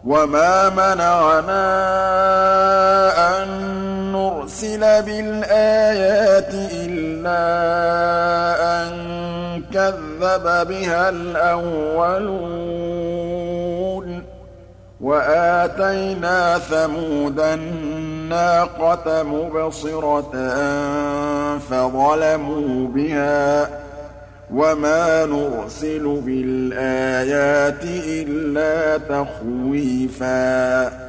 وَمَا مَنَعَنَا أَن نُّرْسِلَ بِالْآيَاتِ إِلَّا أَن كَذَّبَ بِهَا الْأَوَّلُونَ ۚ وَآتَيْنَا ثَمُودَ النَّاقَةَ مُبْصِرَةً فَظَلَمُوا بِهَا ۚ وَمَا نُرْسِلُ بِالْآيَاتِ إِلَّا تَخْوِيفًا